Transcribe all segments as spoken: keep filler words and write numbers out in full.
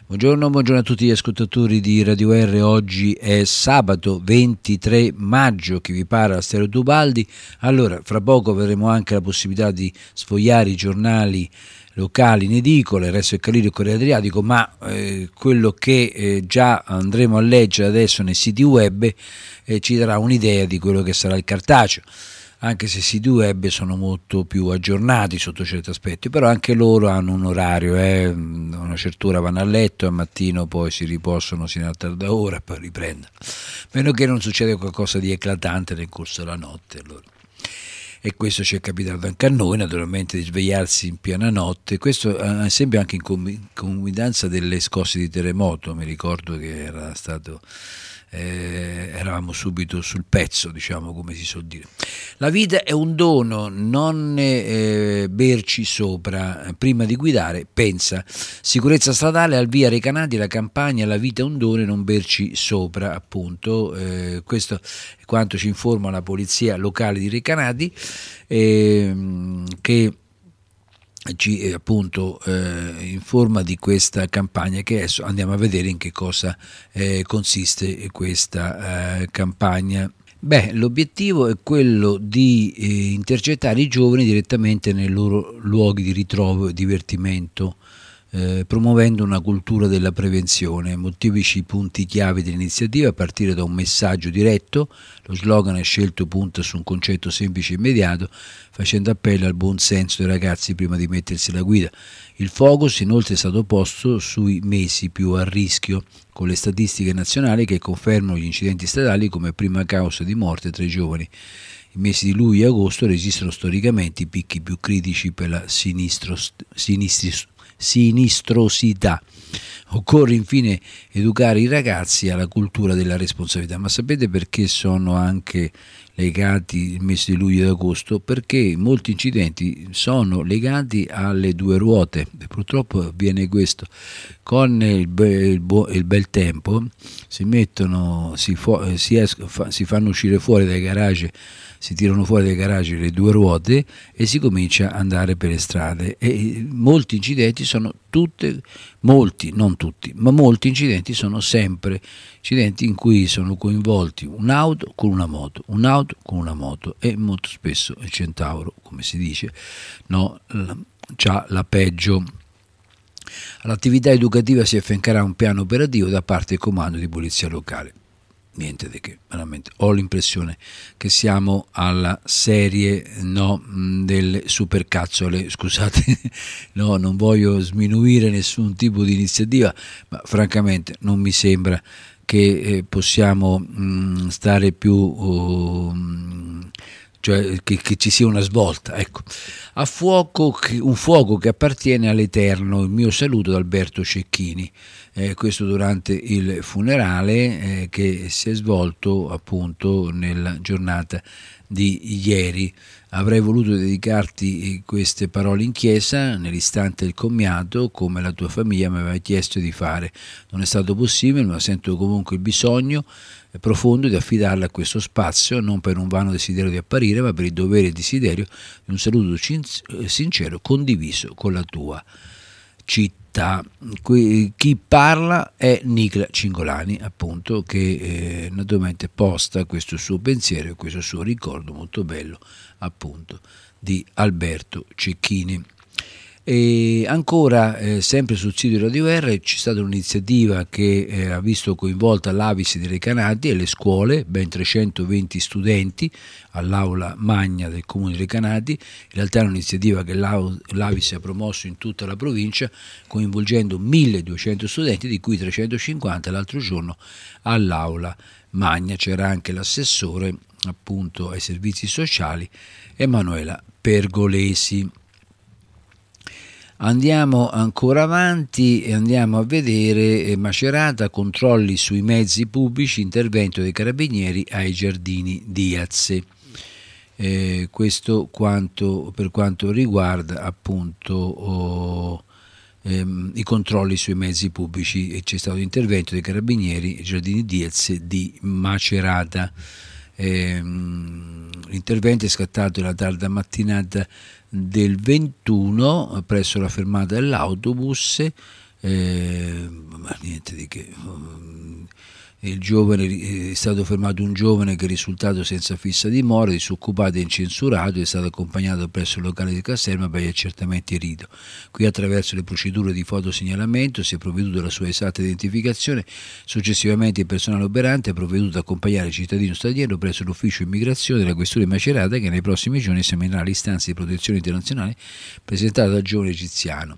Buongiorno, buongiorno a tutti gli ascoltatori di Radio R. Oggi è sabato ventitré maggio, che vi parla Stero Tubaldi. Allora, fra poco avremo anche la possibilità di sfogliare i giornali locali in edicola, il Resto del Carlino e il Corriere Adriatico, ma eh, quello che eh, già andremo a leggere adesso nei siti web eh, ci darà un'idea di quello che sarà il cartaceo, anche se i siti web sono molto più aggiornati sotto certi aspetti, però anche loro hanno un orario, eh? A una certa ora vanno a letto, al mattino poi si riposano sino a tarda ora e poi riprendono, meno che non succeda qualcosa di eclatante nel corso della notte. Allora. E questo ci è capitato anche a noi, naturalmente, di svegliarsi in piena notte. Questo ad esempio anche in concomitanza delle scosse di terremoto. Mi ricordo che era stato eh, eravamo subito sul pezzo, diciamo, come si suol dire. La vita è un dono, non eh, berci sopra. Prima di guidare pensa. Sicurezza stradale, al via Recanati la campagna La vita è un dono, non berci sopra, appunto. Eh, questo è quanto ci informa la polizia locale di Recanati, eh, che ci eh, appunto eh, informa di questa campagna, che adesso andiamo a vedere in che cosa eh, consiste questa eh, campagna. Beh, l'obiettivo è quello di eh, intercettare i giovani direttamente nei loro luoghi di ritrovo e divertimento, eh, promuovendo una cultura della prevenzione. Molteplici punti chiave dell'iniziativa, a partire da un messaggio diretto. Lo slogan è scelto punta su un concetto semplice e immediato, facendo appello al buon senso dei ragazzi prima di mettersi alla guida. Il focus inoltre è stato posto sui mesi più a rischio, con le statistiche nazionali che confermano gli incidenti stradali come prima causa di morte tra i giovani. I mesi di luglio e agosto registrano storicamente i picchi più critici per la sinistro, sinistri, sinistrosità. Occorre infine educare i ragazzi alla cultura della responsabilità. Ma sapete perché sono anche legati il mese di luglio e agosto? Perché molti incidenti sono legati alle due ruote e purtroppo avviene questo. Con il, be- il, bo- il bel tempo si mettono, si, fo- si, es- fa- si fanno uscire fuori dai garage, si tirano fuori dai garage le due ruote e si comincia ad andare per le strade, e molti incidenti sono tutte, molti, non tutti, ma molti incidenti sono sempre incidenti in cui sono coinvolti un'auto con una moto, un'auto con una moto, e molto spesso il centauro, come si dice, no, c'ha la peggio. All'attività educativa si affiancherà un piano operativo da parte del comando di polizia locale. Niente di che, veramente ho l'impressione che siamo alla serie no delle supercazzole, scusate, no, non voglio sminuire nessun tipo di iniziativa, ma francamente non mi sembra che eh, possiamo mh, stare più uh, cioè che, che ci sia una svolta, ecco. A fuoco, un fuoco che appartiene all'Eterno, il mio saluto da Alberto Cecchini. Eh, questo durante il funerale eh, che si è svolto appunto nella giornata di ieri. Avrei voluto dedicarti queste parole in chiesa nell'istante del commiato, come la tua famiglia mi aveva chiesto di fare. Non è stato possibile, ma sento comunque il bisogno profondo di affidarla a questo spazio, non per un vano desiderio di apparire, ma per il dovere e desiderio di un saluto sincero condiviso con la tua città. Chi parla è Nicla Cingolani, appunto, che eh, naturalmente posta questo suo pensiero e questo suo ricordo molto bello, appunto, di Alberto Cecchini. E ancora, eh, sempre sul sito di Radio R, c'è stata un'iniziativa che eh, ha visto coinvolta l'Avis di Recanati e le scuole, ben trecentoventi studenti all'aula magna del comune di Recanati. In realtà è un'iniziativa che l'Avis ha promosso in tutta la provincia, coinvolgendo milleduecento studenti, di cui trecentocinquanta l'altro giorno all'aula magna. C'era anche l'assessore appunto ai servizi sociali, Emanuela Pergolesi. Andiamo ancora avanti e andiamo a vedere Macerata, controlli sui mezzi pubblici, intervento dei carabinieri ai Giardini Diaz. Eh, questo quanto, per quanto riguarda appunto oh, ehm, i controlli sui mezzi pubblici, e c'è stato l'intervento dei carabinieri ai Giardini Diaz di Macerata. Eh, l'intervento è scattato nella tarda mattinata del ventuno presso la fermata dell'autobus eh, ma niente di che. Il giovane, è stato fermato un giovane che è risultato senza fissa dimora, disoccupato e incensurato, è stato accompagnato presso il locale di caserma per gli accertamenti in rito. Qui, attraverso le procedure di fotosegnalamento, si è provveduto alla sua esatta identificazione. Successivamente il personale operante ha provveduto ad accompagnare il cittadino straniero presso l'ufficio immigrazione della questura di Macerata, che nei prossimi giorni esaminerà l'istanza di protezione internazionale presentata dal giovane egiziano.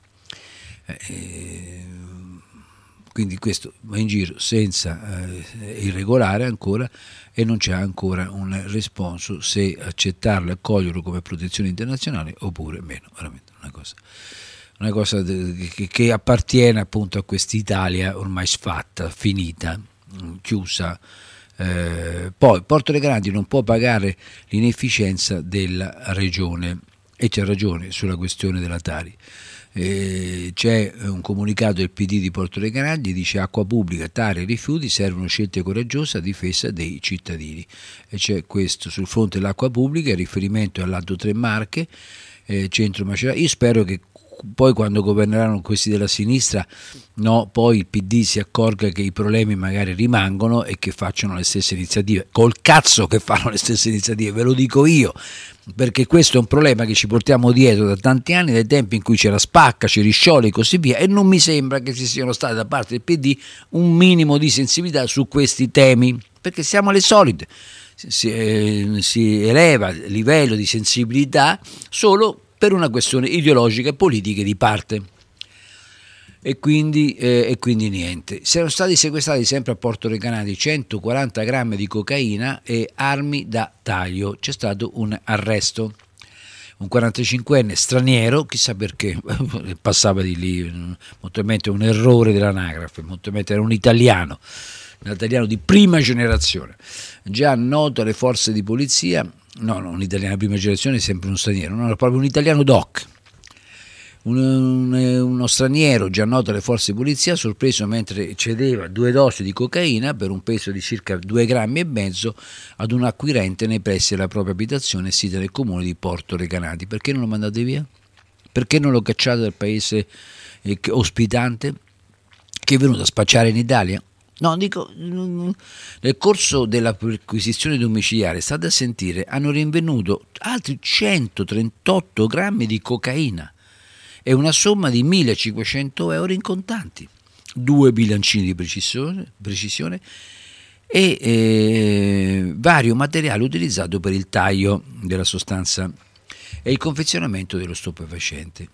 Eh, Quindi questo va in giro senza eh, irregolare ancora, e non c'è ancora un responso se accettarlo e accoglierlo come protezione internazionale oppure meno. Veramente una cosa, una cosa che, che appartiene appunto a quest'Italia ormai sfatta, finita, chiusa. Eh, poi Portoregranati non può pagare l'inefficienza della regione, e c'è ragione sulla questione della Tari. Eh, c'è un comunicato del P D di Portoregranati, dice: acqua pubblica, Tari e rifiuti, servono scelte coraggiose a difesa dei cittadini. E c'è questo sul fronte dell'acqua pubblica, il riferimento all'Alto Tre Marche, eh, centro Macerata. Io spero che poi, quando governeranno questi della sinistra, no, poi il P D si accorga che i problemi magari rimangono e che facciano le stesse iniziative. Col cazzo che fanno le stesse iniziative, ve lo dico io, perché questo è un problema che ci portiamo dietro da tanti anni, dai tempi in cui c'era Spacca, Ceriscioli e così via, e non mi sembra che ci siano state da parte del P D un minimo di sensibilità su questi temi, perché siamo alle solite. Si, eh, si eleva il livello di sensibilità solo per una questione ideologica e politica di parte, e quindi, eh, e quindi niente. Sono stati sequestrati sempre a Portoregranati centoquaranta grammi di cocaina e armi da taglio. C'è stato un arresto, un quarantacinquenne straniero, chissà perché passava di lì, molto probabilmente un errore dell'anagrafe, molto probabilmente era un italiano, un italiano di prima generazione, già noto alle forze di polizia. No, no, un italiano di prima generazione è sempre uno straniero, no, era proprio un italiano doc, un, un, uno straniero già noto alle forze di polizia, sorpreso mentre cedeva due dosi di cocaina per un peso di circa due grammi e mezzo ad un acquirente nei pressi della propria abitazione sita nel comune di Portoregranati. Perché non lo mandate via? Perché non lo cacciate dal paese eh, ospitante, che è venuto a spacciare in Italia? No, dico, nel corso della perquisizione domiciliare, state a sentire, hanno rinvenuto altri centotrentotto grammi di cocaina e una somma di millecinquecento euro in contanti, due bilancini di precisione, precisione e eh, vario materiale utilizzato per il taglio della sostanza e il confezionamento dello stupefacente.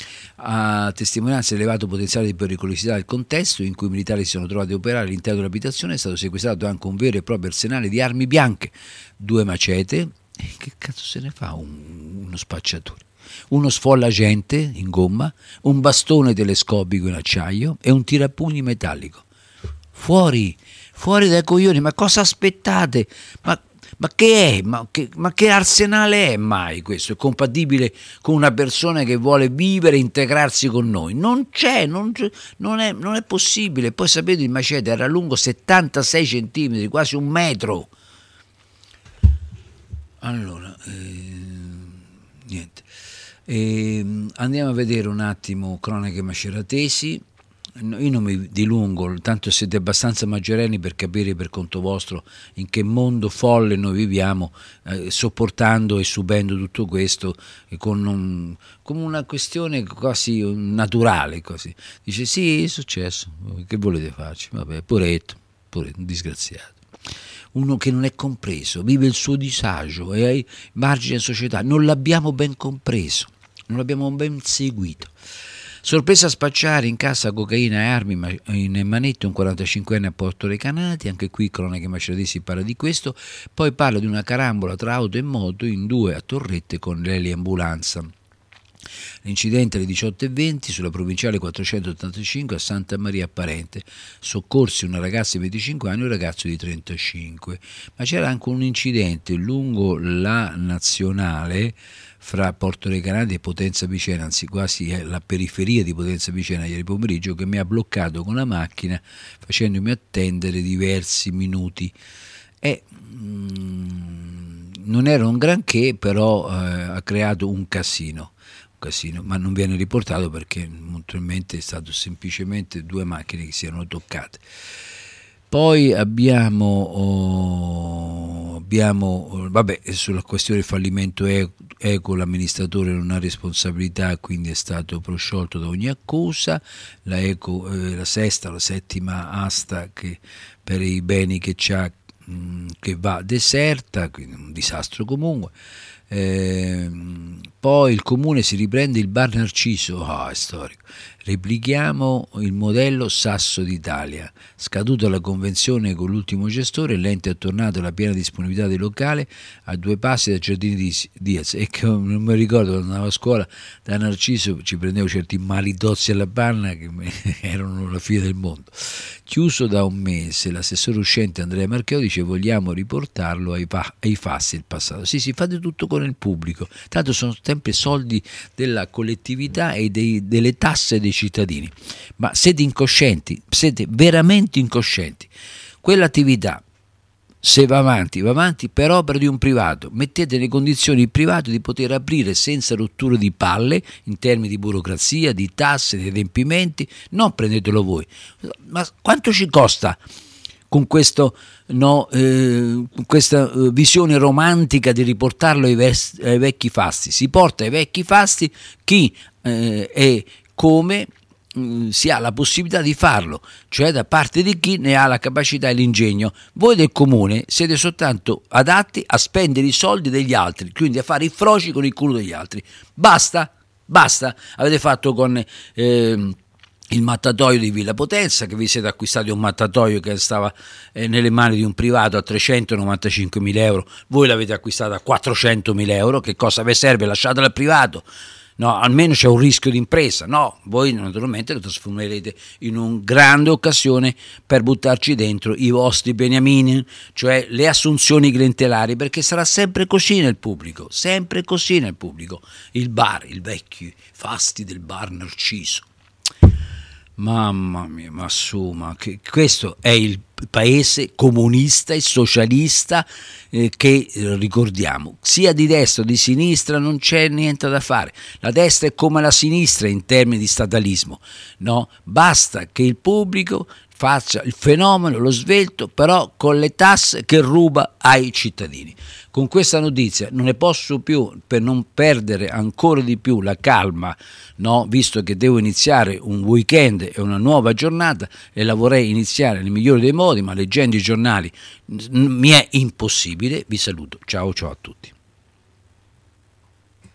A testimonianza dell'elevato potenziale di pericolosità del contesto in cui i militari si sono trovati a operare all'interno dell'abitazione, è stato sequestrato anche un vero e proprio arsenale di armi bianche, due macete, e che cazzo se ne fa un, uno spacciatore, uno sfollagente in gomma, un bastone telescopico in acciaio e un tirapugni metallico. Fuori, fuori dai coglioni, ma cosa aspettate? Ma Ma che è? Ma che, ma che arsenale è mai questo? È compatibile con una persona che vuole vivere e integrarsi con noi? Non c'è, non, c'è, non, è, non è possibile. Poi sapete, il macete era lungo settantasei centimetri, quasi un metro. Allora, eh, niente. Eh, andiamo a vedere un attimo cronache maceratesi. Io non mi dilungo, tanto siete abbastanza maggiorenni per capire per conto vostro in che mondo folle noi viviamo, eh, sopportando e subendo tutto questo eh, con un, come una questione quasi naturale. Così. Dice sì, è successo, che volete farci? Vabbè, poretto, poretto, un disgraziato. Uno che non è compreso, vive il suo disagio, è ai margini della società, non l'abbiamo ben compreso, non l'abbiamo ben seguito. Sorpresa a spacciare in casa cocaina e armi in manette un quarantacinquenne a Portoregranati, anche qui cronache maceratesi parla di questo, poi parla di una carambola tra auto e moto in due a Torrette con l'eliambulanza. L'incidente alle diciotto e venti sulla provinciale quattrocentottantacinque a Santa Maria Apparente, soccorsi una ragazza di venticinque anni e un ragazzo di trentacinque, ma c'era anche un incidente lungo la nazionale fra Portoregranati e Potenza Picena, anzi quasi la periferia di Potenza Picena ieri pomeriggio, che mi ha bloccato con la macchina facendomi attendere diversi minuti. E mm, non era un granché, però eh, ha creato un casino. casino, ma non viene riportato perché naturalmente è stato semplicemente due macchine che si erano toccate. Poi abbiamo, oh, abbiamo vabbè, sulla questione del fallimento equo l'amministratore non ha responsabilità, quindi è stato prosciolto da ogni accusa. La, eco, eh, la sesta, la settima asta che per i beni che c'ha, mh, che va deserta, quindi un disastro comunque. Eh, poi il comune si riprende il bar Narciso, oh, è storico. Replichiamo il modello Sasso d'Italia. Scaduta la convenzione con l'ultimo gestore, l'ente è tornato alla piena disponibilità del locale a due passi da Giardini di Diaz. E che non mi ricordo, quando andavo a scuola da Narciso ci prendevo certi malidozzi alla panna che erano la fine del mondo. Chiuso da un mese, l'assessore uscente Andrea Marchio dice: vogliamo riportarlo ai, pa- ai fasti del passato. Sì, sì, fate tutto con il pubblico, tanto sono sempre soldi della collettività e dei, delle tasse dei cittadini. Ma siete incoscienti, siete veramente incoscienti. Quell'attività, se va avanti, va avanti per opera di un privato. Mettete nelle condizioni il privato di poter aprire senza rotture di palle in termini di burocrazia, di tasse, di adempimenti, non prendetelo voi. Ma quanto ci costa con questo, no, eh, questa eh, visione romantica di riportarlo ai, vest- ai vecchi fasti? Si porta ai vecchi fasti chi eh, è come si ha la possibilità di farlo, cioè da parte di chi ne ha la capacità e l'ingegno. Voi del comune siete soltanto adatti a spendere i soldi degli altri, quindi a fare i froci con il culo degli altri. Basta, basta. Avete fatto con eh, il mattatoio di Villa Potenza, che vi siete acquistati un mattatoio che stava eh, nelle mani di un privato a trecentonovantacinquemila euro, voi l'avete acquistato a quattrocentomila euro. Che cosa vi serve? Lasciatelo al privato. No, almeno c'è un rischio di impresa. No, voi naturalmente lo trasformerete in una grande occasione per buttarci dentro i vostri beniamini, cioè le assunzioni clientelari, perché sarà sempre così nel pubblico, sempre così nel pubblico. Il bar, il vecchio fasti del bar Narciso. Mamma mia, ma su, ma che, questo è il paese comunista e socialista eh, che eh, ricordiamo, sia di destra o di sinistra non c'è niente da fare. La destra è come la sinistra in termini di statalismo, no? Basta che il pubblico faccia il fenomeno, lo svelto, però con le tasse che ruba ai cittadini. Con questa notizia non ne posso più, per non perdere ancora di più la calma, no? Visto che devo iniziare un weekend e una nuova giornata e la vorrei iniziare nel migliore dei modi, ma leggendo i giornali mi è impossibile. Vi saluto, ciao ciao a tutti.